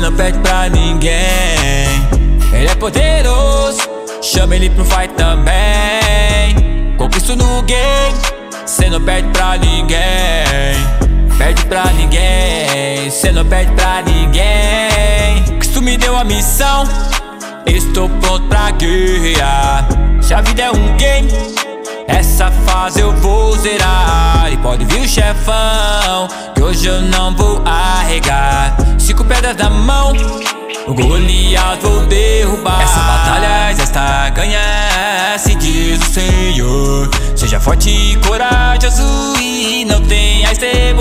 não perde pra ninguém. Ele é poderoso, chama ele pro fight também. Conquisto no game, cê não perde pra ninguém. Perde pra ninguém, cê não perde pra ninguém. Cristo me deu a missão, estou pronto pra guerrear. Se a vida é um game, essa fase eu vou zerar. E pode vir o chefão, que hoje eu não vou arregar. 5 pedras na mão, o Golias vou derrubar. Essa batalha já está ganha, se diz o Senhor. Seja forte e corajoso e não tenhas temor.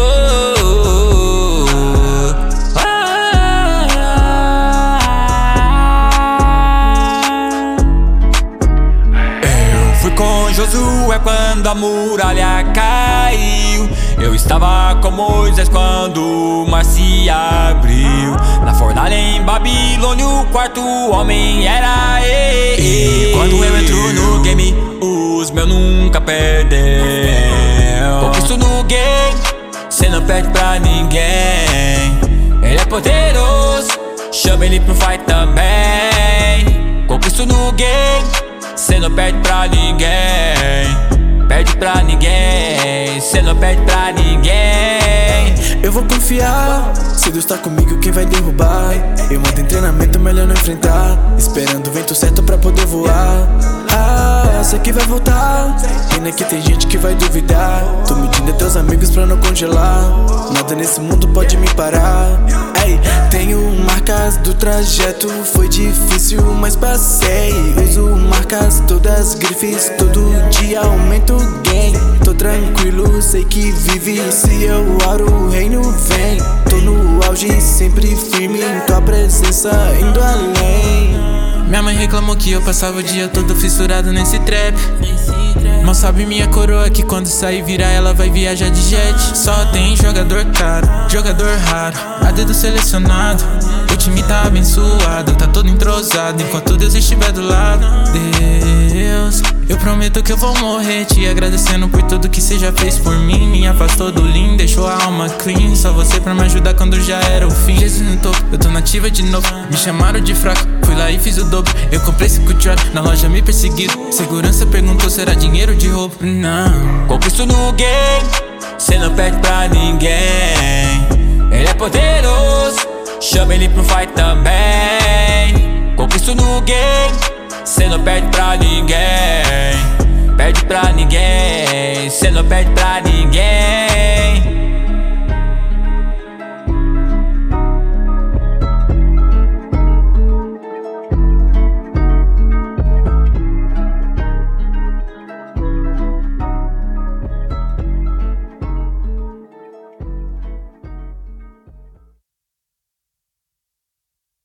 Eu fui com Josué quando a muralha caiu. Eu estava com Moisés quando o mar se abriu. Na fornalha em Babilônia o quarto homem era eu. E quando eu entro no game, os meus nunca perdem. Conquisto no game, cê não perde pra ninguém. Ele é poderoso, chama ele pro fight também. Conquisto no game, cê não perde pra ninguém. Perde pra ninguém, cê não perde pra ninguém. Eu vou confiar, se Deus tá comigo quem vai derrubar. Eu mando em treinamento, melhor não enfrentar. Esperando o vento certo pra poder voar. Sei que vai voltar. Pena que tem gente que vai duvidar. Tô medindo teus amigos pra não congelar. Nada nesse mundo pode me parar. Ei, tenho marcas do trajeto. Foi difícil, mas passei. Uso marcas, todas grifes. Todo dia aumento o game. Tô tranquilo, sei que vive. Se eu oro, o reino vem. Tô no auge, sempre firme em tua presença, indo além. Minha mãe reclamou que eu passava o dia todo fissurado nesse trap. Mal sabe minha coroa que quando sair virar ela vai viajar de jet. Só tem jogador caro, jogador raro, a dedo selecionado. O time tá abençoado, tá todo entrosado enquanto Deus estiver do lado. Deus, eu prometo que eu vou morrer te agradecendo por tudo que cê já fez por mim. Me afastou do lean, deixou a alma clean. Só você pra me ajudar quando já era o fim. Jesus no topo, eu tô nativa de novo. Me chamaram de fraco, fui lá e fiz o dobro. Eu comprei 5 trap, na loja me perseguiram. Segurança perguntou será dinheiro de roubo. Não. Conquisto no game, cê não perde pra ninguém. Ele é poderoso, chama ele pro fight também. Conquisto no game, cê não perde pra ninguém. Perde pra ninguém, cê não perde pra ninguém.